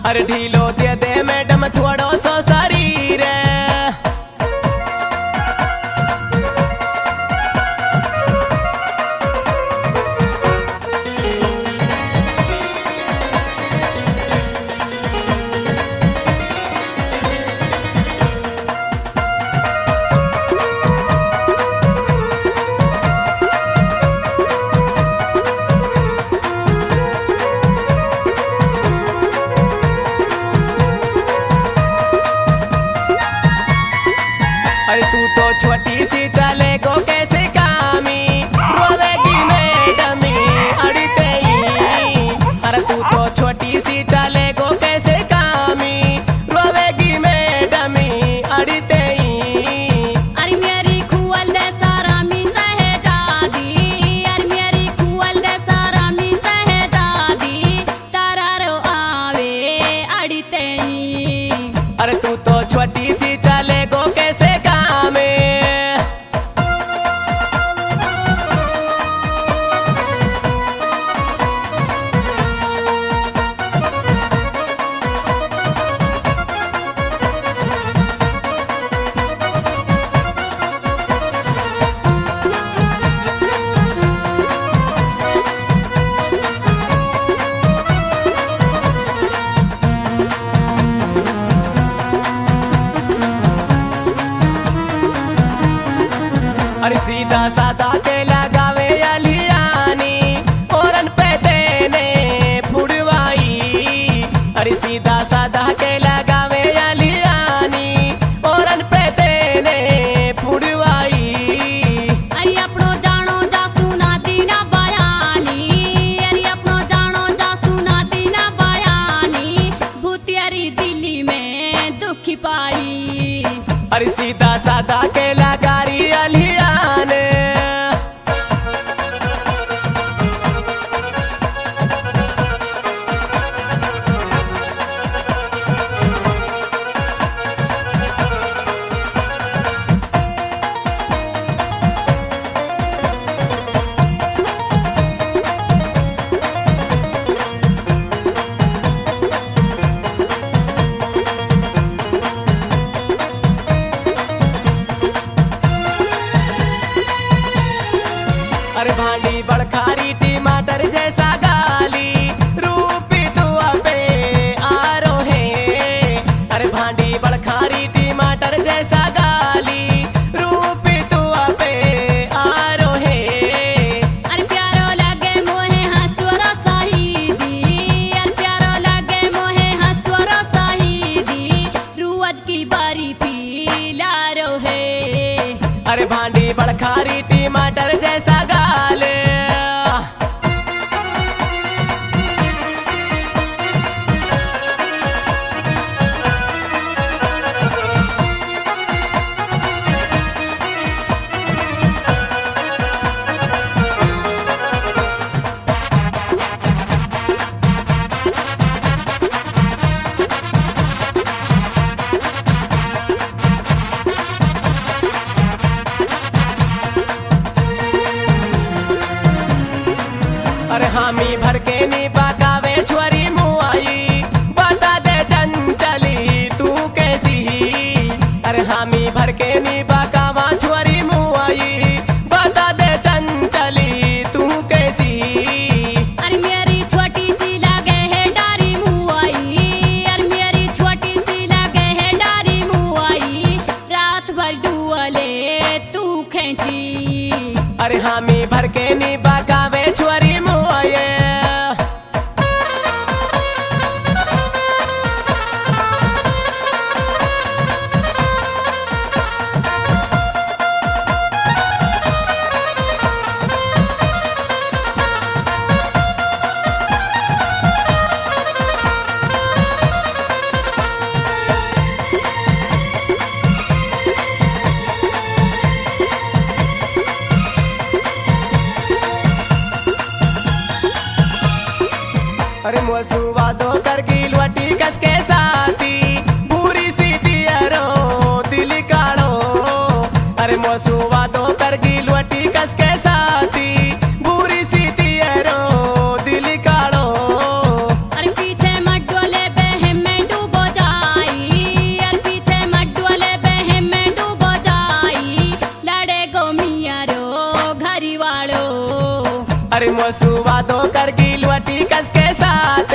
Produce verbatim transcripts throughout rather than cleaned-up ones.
अरे ढीलो दे दे मैडम थोड़ो सो शरीर। अरे तू तो छोटी सी चले को कैसे कामी, रोवेगी मैडमी अड़ते ही। अरे तू तो छोटी सी चले को कैसे कामी, रोवेगी मैडमी अड़ते ही। अरे मेरी खुअल दे सारा मी सहजादी, अरे मेरी खुअल दे सारा मी सहजादी, तारा रो आवे अड़ते ही। अरे तू तो छोटी सी चले को कैसे अरे सीधा साधा के लगावे अलियानी, औरन पे देने फुड़वाई। अरे सीधा साधा के लगावे अलियानी, औरन पे देने फुड़वाई। अरे अपनो जानो जासू ना दीना बयानी, अरे अपनो जानो जासू ना दीना बयानी, भूतियारी दिल्ली में दुखी पाई। अरे सीधा साधा के लगारी अलियान। अरे भांडी बड़खारी टमाटर जैसा गाली, रूपी दुआ पे आरो है। अरे भांडी बड़खारी टमाटर जैसा गाली, रूपी दुआ पे आरो है। अरे प्यारो लागे मोहे हंसुरो सहीदी, अरे प्यारो लागे मोहे हंसुरो सहीदी, रुअज की बारी पीलारो है। अरे भांडी बड़खारी टमाटर जैसा गाल। अरे हामी भर के नी पकावे छोरी मुआई, बता दे चंचली तू कैसी। अरे हामी भर के नी पकावा छोरी मुआई, बता दे चंचली तू कैसी। अरे मेरी छोटी सी लागे है डारी मुआई, अरे मेरी छोटी सी लागे है डारी मुआई, रात भर डुअले तू खेची। अरे हामी भर के नी पकावे छोरी मुआई। अरे मोसुआ दो कर गिलवटी कस के साथी, पूरी सी दियरो दिल काढ़ो। अरे मोसुआ दो कर गिलवटी कस के साथी, पूरी सी दियरो दिल काढ़ो। अरे पीछे मत डोले बहम अरे मोसू वादो कर गिलवटी कस के साथ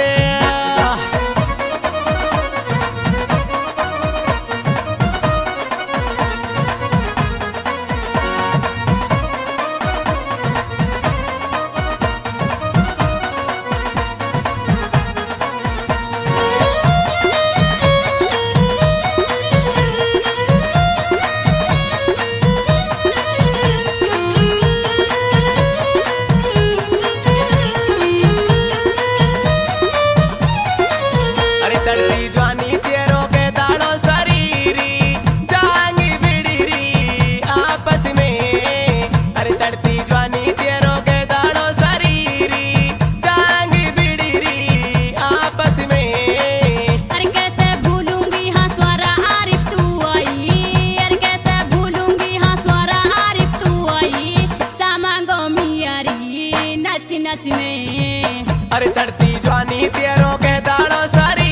चढ़ती जवानी तेरों के दाड़ो शरीरी जाएंगी बिड़ीरी आपस में। अरे चढ़ती जवानी तेरों के दाड़ो शरीरी जाएंगी बिड़ीरी आपस में। अरे कैसे भूलूंगी हाँ स्वरा आरिफ तू आई, अरे कैसे भूलूंगी हाँ स्वरा आरिफ तू आई, सामांगो मियारी नस नस में। अरे चढ़ती जवानी तेरों के दाड़ो शरीरी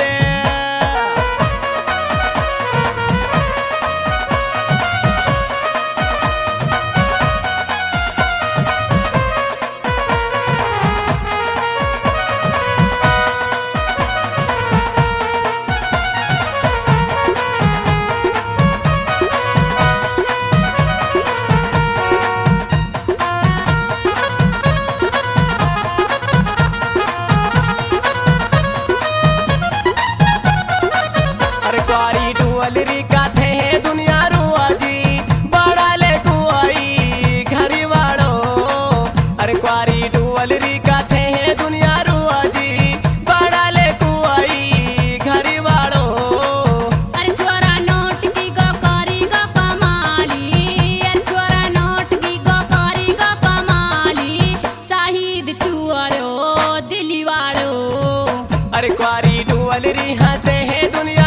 क्वारी डुअलरी का थे दुनिया रुआजी बड़ा ले कुआई घरी वाड़ो। अरे क्वारी डुअलरी का थे दुनिया रुआजी बड़ा ले कुआई घरी वाड़ो। अरे छोरा नोट की गो करी गो कमाली, अरे छोरा नोट की गो करी गो कमाली, शाहिद चुअरो दिली वाड़ो। अरे क्वारी डुअलरी हंसे है दुनिया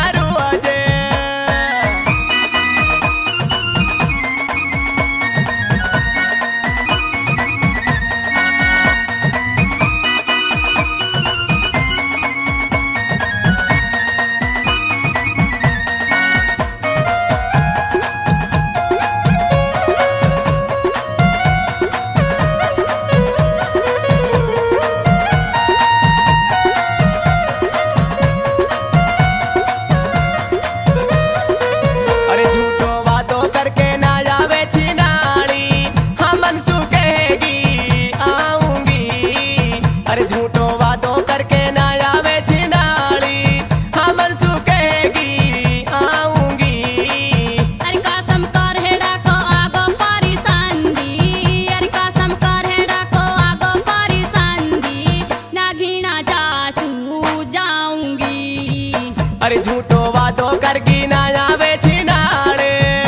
अरे झूठो वादो करगी ना आवे छिनाड़े।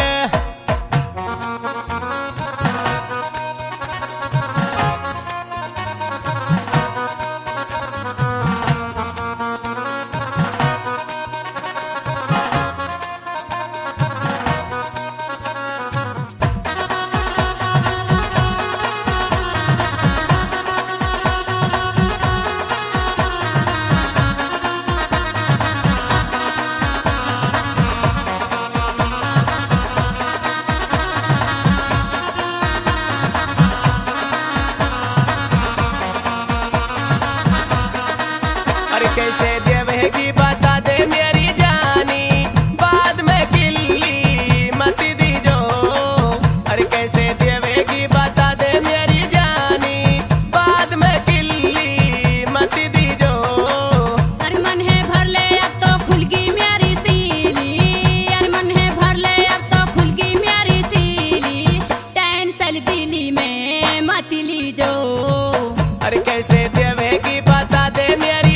अरे कैसे देवेगी बता दे मेरी जानी बाद में किल्ली मत दीजो। अरे कैसे देवेगी बता दे मेरी जानी बाद में किल्ली मत दीजो। अरे मन है भर ले अब तो खुलगी मेरी सीली, अरे मन है भर ले अब तो खुलगी मेरी सीली, टेंशन दिल्ली में मत लीजो। अरे कैसे देवेगी बता दे मेरी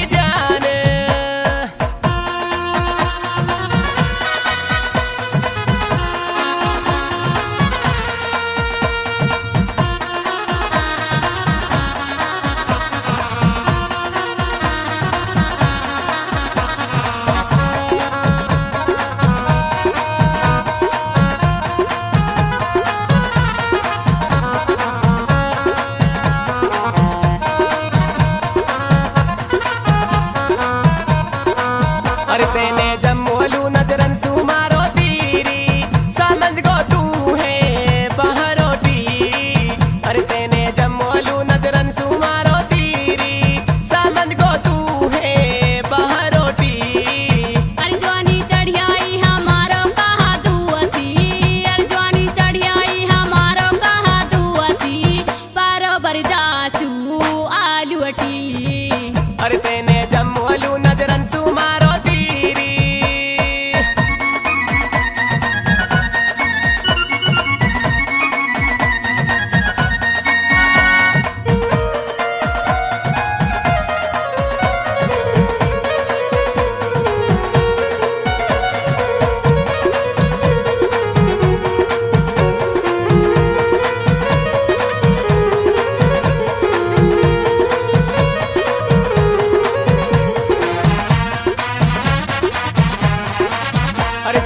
अरे तेने जम्मोलू नजरन सुमारो तीरी समझ गो तू है बहरोटी। अरे तेने जम्मोलू नजरन सु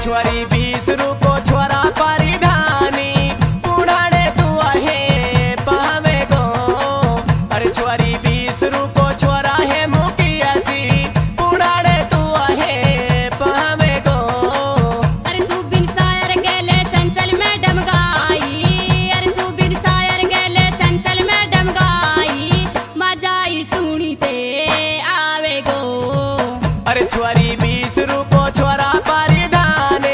छुआरी बीस रुको छोरा परिधानी उड़ाड़े तू आहे पावे गो। अरे छुआरी बीस रुको छोरा है मुखियासी उड़ाड़े तू आहे पावे गो। अरे सुबिन शायर गेले चंचल मैडम गाई, अरे सुबिन शायर गेले चंचल मैडम गाई, मजाई सुनीते आवे गो। अरे छुआरी बीस रुको छोरा परिधाने।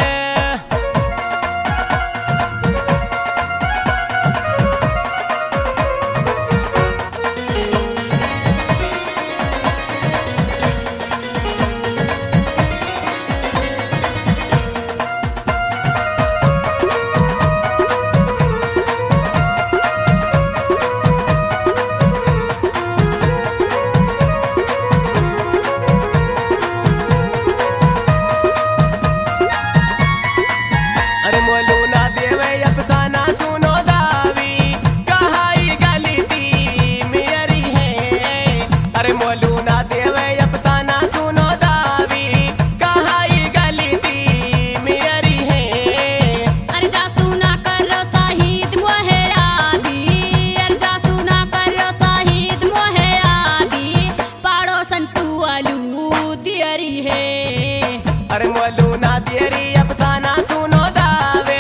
अरे मोलू ना देवे अफसाना सुनो दावी कहाई गलती मेरी है। अरे मोलू ना देवे अफसाना सुनो दावी कहाई गलती मेरी है। अरे जासू ना करो शहीद मोहे आदि, अरे जासू ना करो शहीद मोहे आदि, पाड़ो संतू अलू दियरी है। अरे मोलू ना देरी अफसाना सुनो दावे।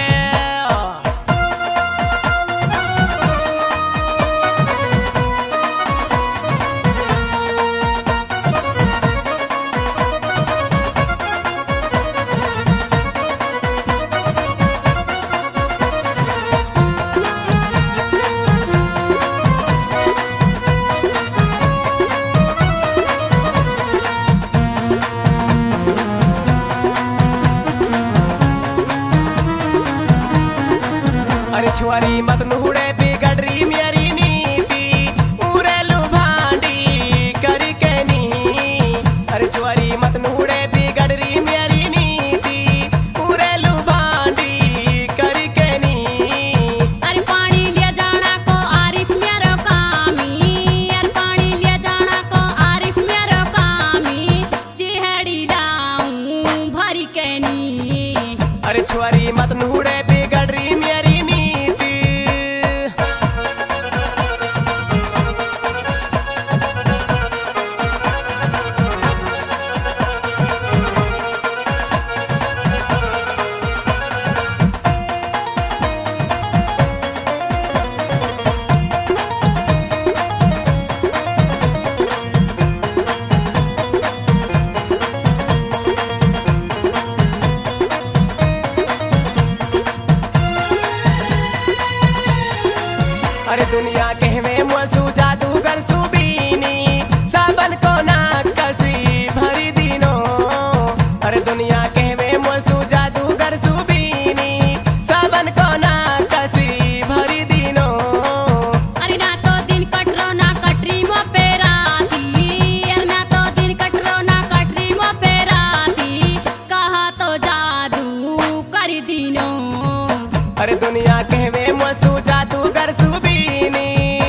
अरे छुआरी मत नुड़े बिगड़ी मेरी नीति उरेलू भांडी करी के नी। अरे छुआरी मत नुड़े बिगड़ी मेरी नीति उरेलू भांडी करी के नी। अरे पानी लिया जाना को आरिफ मेरो कामी, अरे पानी लिया जाना को आरिफ मेरो कामी, जिहड़ी लाऊं भरी के नी। अरे छुआरी मत नुड़े बिगड़ी मेरी नीति। अरे दुनिया कहवे मसू जादूगर सुबीनी साबन को ना कसी भरी दिनो। अरे दुनिया कहवे मसू जादूगर सुबीनी साबन को ना कसी भरी दिनो। अरे ना तो दिन कटरो ना कटरी मो पे राती, अरे ना तो दिन कटरो ना कटरी मो पे राती, कहा तो जादू कर दिनो। अरे दुनिया कहवे मसू जादूगर सुबीनी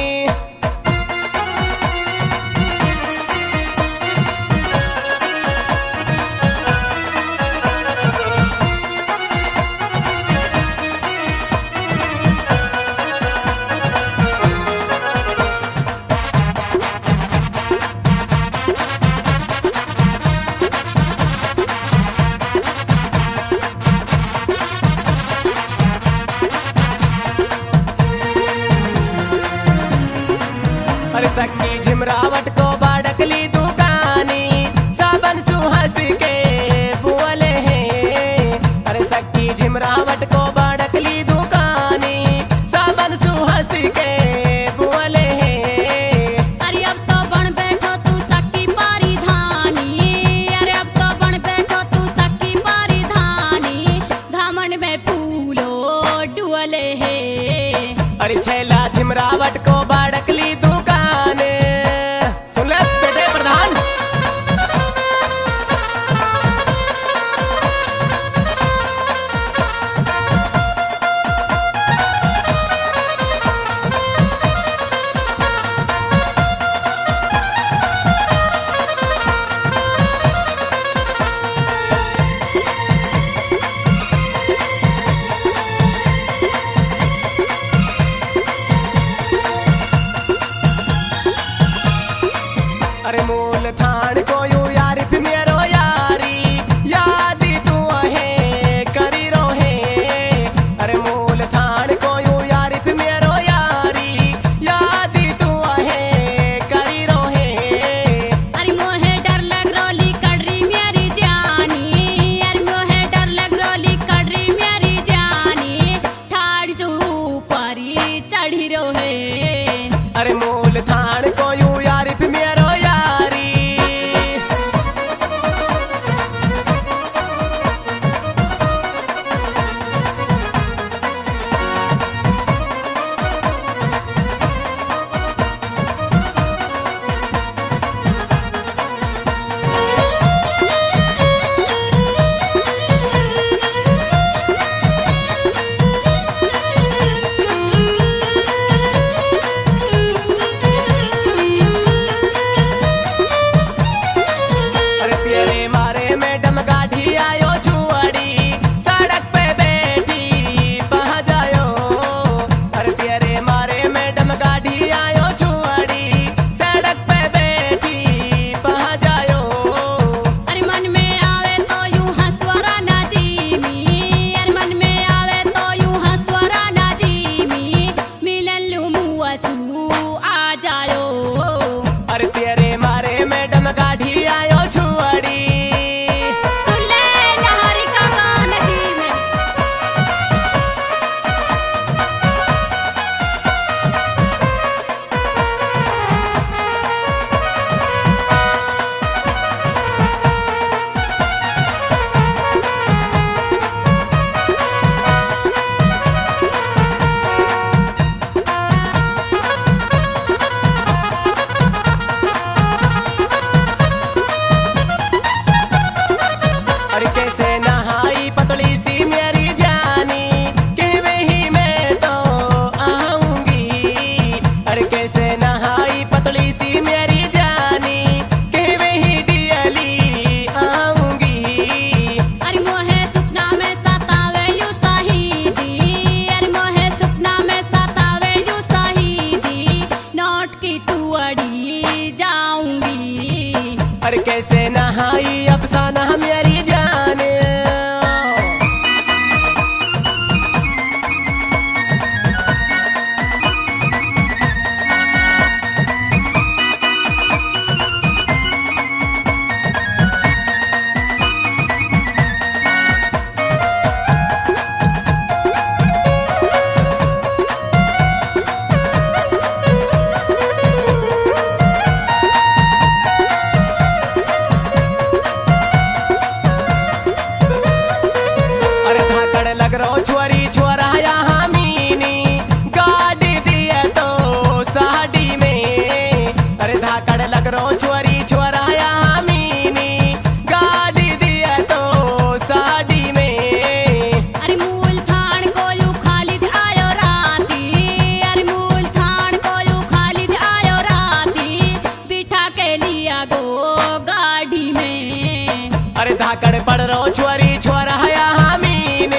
अरे धाकड़ पड़ रो छोरी छोरा हया हमीने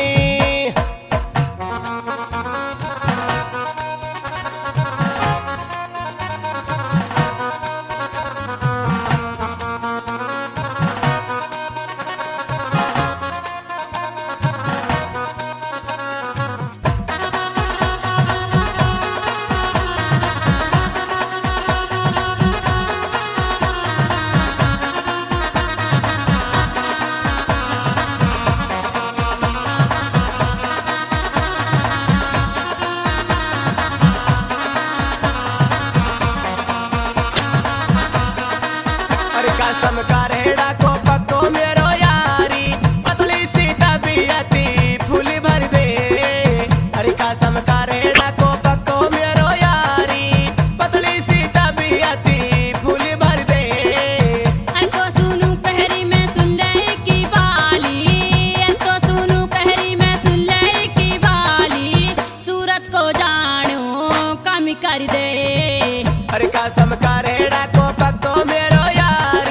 अरे कसम का रेड़ा को पक्को मेरो यारी पतली सी तबीयती फूल भर दे अरे कसम का रेड़ा को पक्को मेरो यारी पतली सी तबीयती फूल भर दे अरे तो सुनू कहरी में सुन ले की बाली अरे तो सुनू कहरी में सुन ले की बाली सूरत को जानो कम कर दे अरे कसम का रेड़ा को पक्को मेरो यारी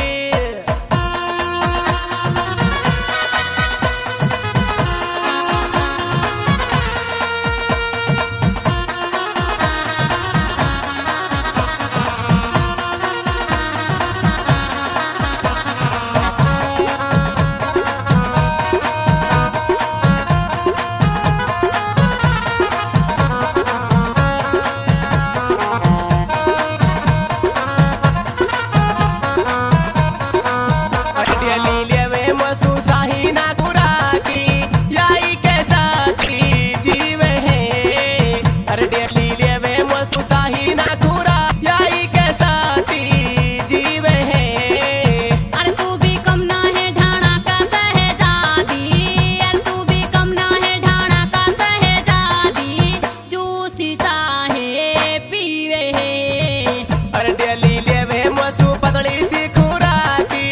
अरे तू भी कम ना है ढाणा का सहजादी अरे तू भी कम ना है ढाणा का सहजादी जूसी सा है पीवे है अरे डेली लेवे मसू पतली सी खुराकी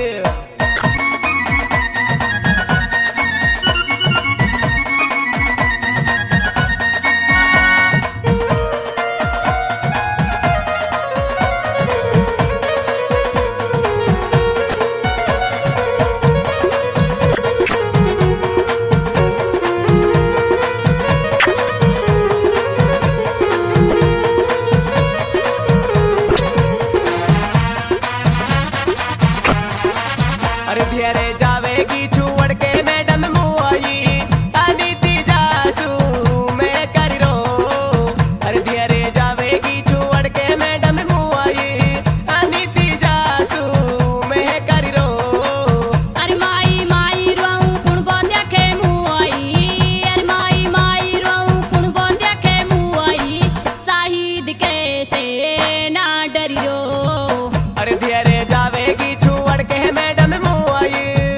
अरे धेरे जावेगी छुवड़ के मैडम मुआई अनीति जासू मैं कर रो अरे धेरे जावेगी छुवड़ के मैडम मुआई अनीति जासू मैं कर रो अरे माई माई रोऊं कुण बो देखे मुआई अरे माई माई रोऊं कुण बो देखे मुआई शाहिद कैसे ना डरियो अरे धेरे जावेगी छुवड़ के मैडम मुआई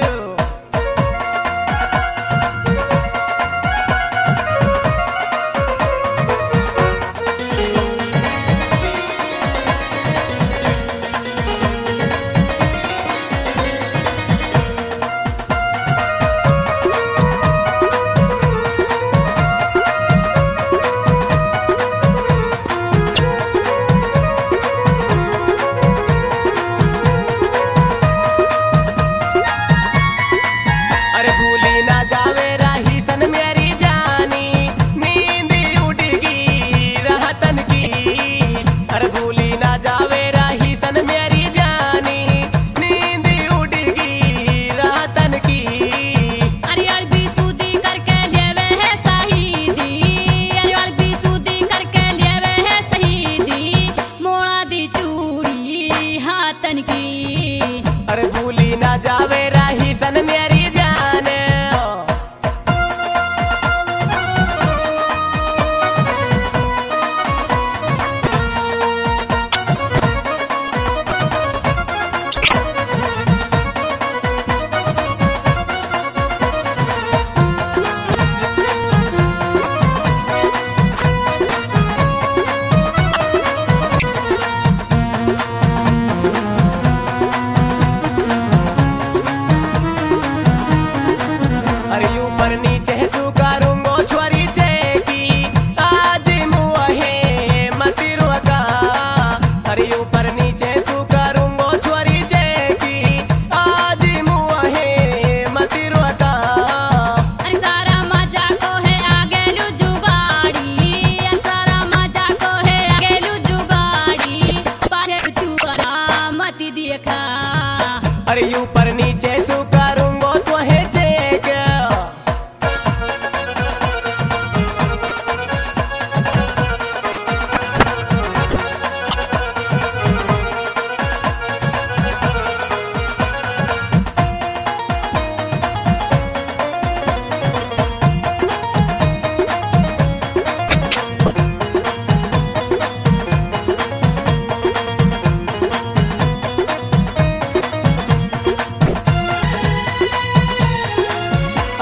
अरे भूली ना जावे राही सन मेरी जानी नींद उड़गी रहतन की अरे भूली ना जावे राही सन मेरी जानी नींद उड़गी रहतन की अरे अड़बी सूदी करके लेवे है शहीदी अरे अड़बी सूदी करके लेवे है शहीदी मोड़ा दी चूड़ी हाथन की अरे भूली ना जावे राही सन मेरी जान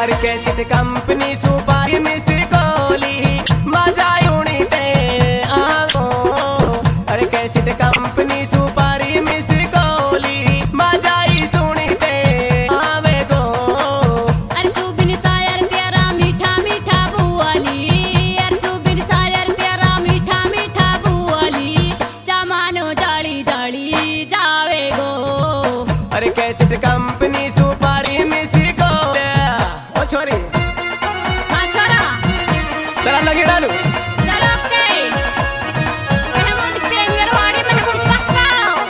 अरे कैसेट कंपनी सुपारी मिस गोली मजा उड़ी ते आवो अरे कैसेट कंपनी सुपारी मिस गोली मजा ही सुनी ते आवे गो अरे सुबिन सायर प्यारा मीठा मीठा बुआली अरे सुबिन सायर प्यारा मीठा मीठा बुआली जमानो जाली जाली जावे गो अरे कैसेट कंपनी सुपारी मिस गोली ओ छोरी हाँ छोरा चला लगे डालू चलो ओके महमूद केंगरवाड़ी महमूद पक्का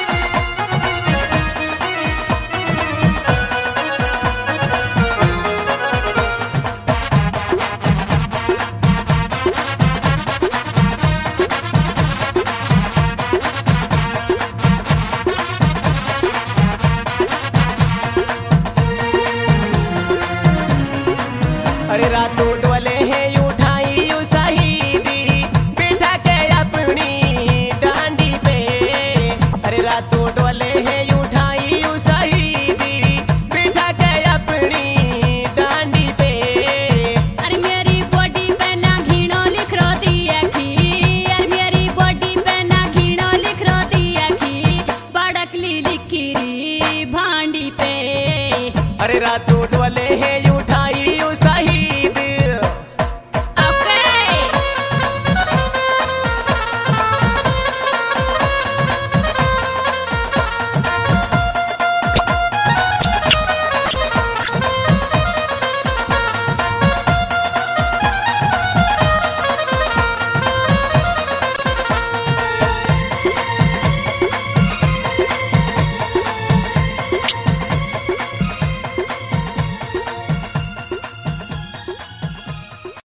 अरे रातों डोले हैं उठाई यू शहीदी बिठा के अपनी डांडी पे अरे रातों डोले हैं उठाई यू शहीदी बिठा के अपनी डांडी पे अरे मेरी बॉडी पे ना घीणो लिख रो दी अखी अरे मेरी बॉडी पे ना घीणो लिख रो दी अखी बड़कली लिखी री भांडी पे अरे रातों डोले हैं